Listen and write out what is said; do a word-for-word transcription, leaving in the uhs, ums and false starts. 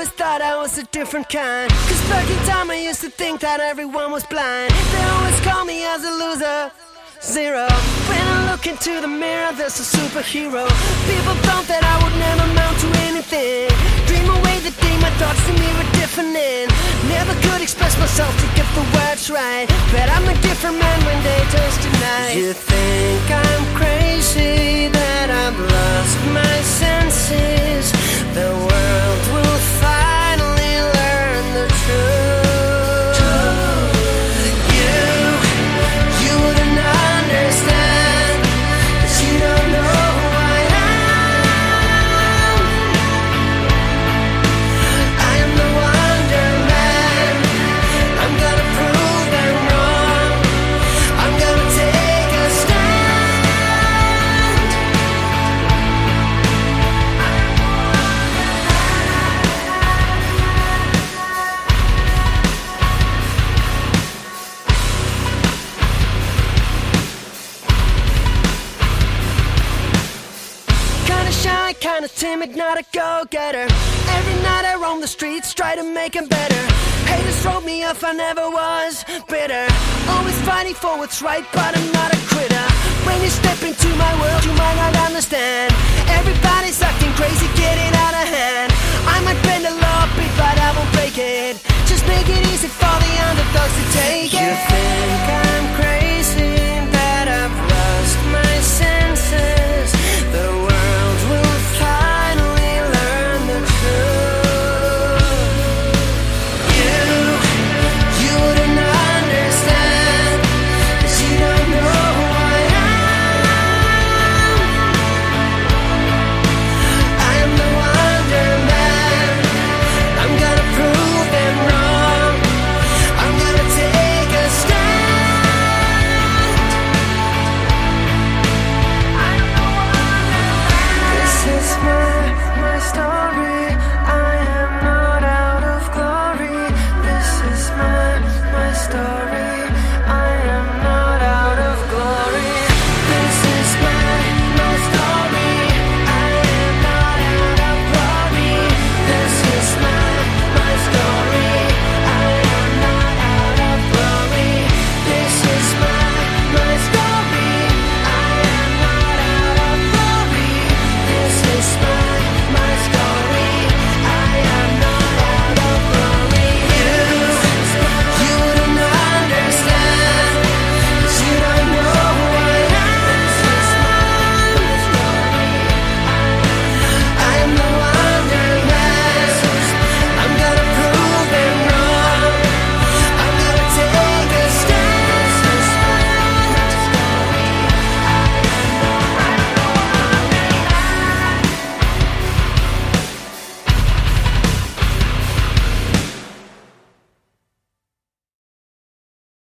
always thought I was a different kind. Cause back in time I used to think that everyone was blind. They always call me as a loser, zero. When I look into the mirror, there's a superhero. People thought that I would never amount to anything. Dream away the day my thoughts to me were different and never could express myself to get the words right. But I'm a different man when they toast tonight. You think I'm crazy, that I've lost my senses. The world will finally learn the truth. Kinda timid, not a go-getter. Every night I roam the streets, try to make them better. Haters wrote me off, I never was bitter. Always fighting for what's right, but I'm not a quitter. When you step into my world, you might not understand.